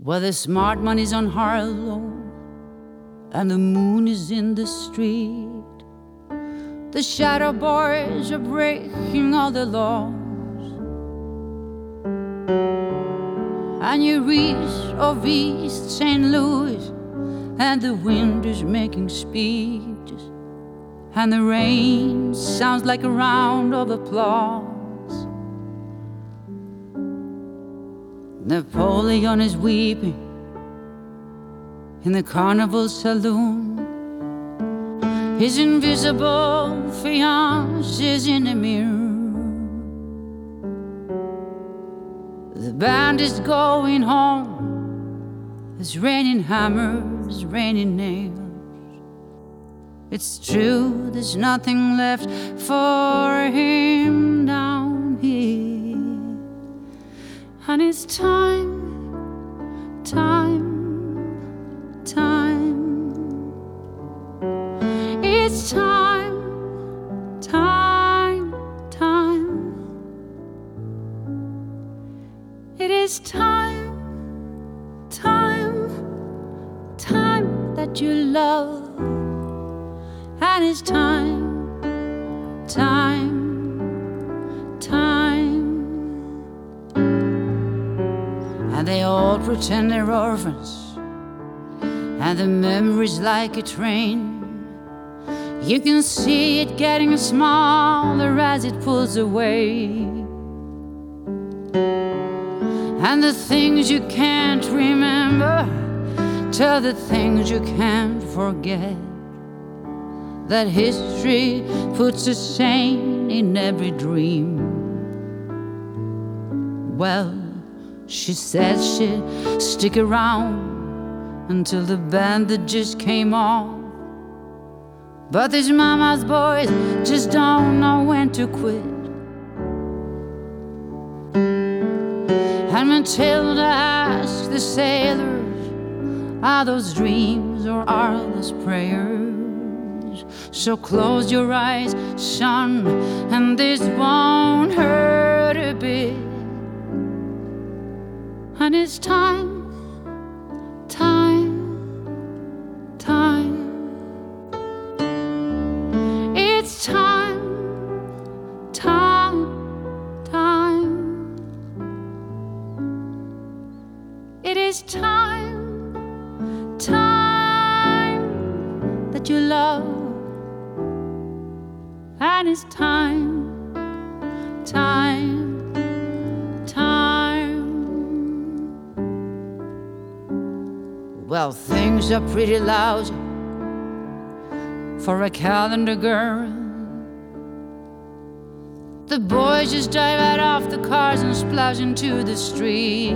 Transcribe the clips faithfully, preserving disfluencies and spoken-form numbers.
Well, the smart money's on Harlow, and the moon is in the street. The shadow boys are breaking all the laws, and you reach of East Saint Louis, and the wind is making speeches, and the rain sounds like a round of applause. Napoleon is weeping in the carnival saloon. His invisible fiance's in the mirror. The band is going home. It's raining hammers, raining nails. It's true, there's nothing left for him down here. And it's time, time, time. It's time, time, time. It is time, time, time that you love. And it's time, time, time. And they all pretend they're orphans, and the memory's like a train. You can see it getting smaller as it pulls away. And the things you can't remember tell the things you can't forget. That history puts a saint in every dream. Well, she said she'd stick around until the bandages came off. But these mama's boys just don't know when to quit. And Matilda asked the sailors, are those dreams or are those prayers? So close your eyes, son, and this won't hurt a bit. And it's time, time, time. It's time, time, time. It is time, time that you love. And it's time, time, time. Well, things are pretty lousy for a calendar girl. The boys just dive right off the cars and splash into the street.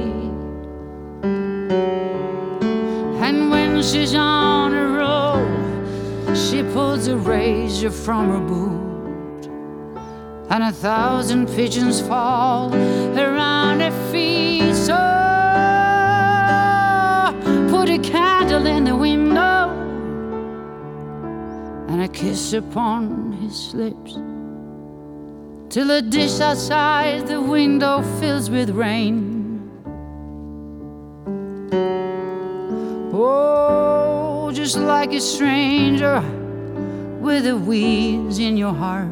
And when she's on a roll, she pulls a razor from her boot, and a thousand pigeons fall around her feet. So put a candle in the window and a kiss upon his lips, till the dish outside the window fills with rain. Oh, just like a stranger with the weeds in your heart,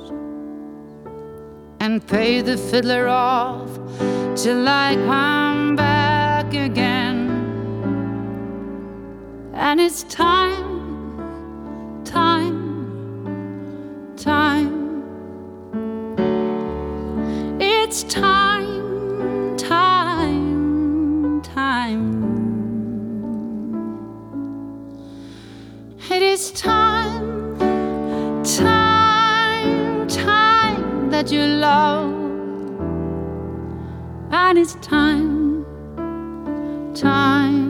and pay the fiddler off till I come back again. And it's time, time, time. It's time, time, time. It is time, time, time that you love. And it's time, time.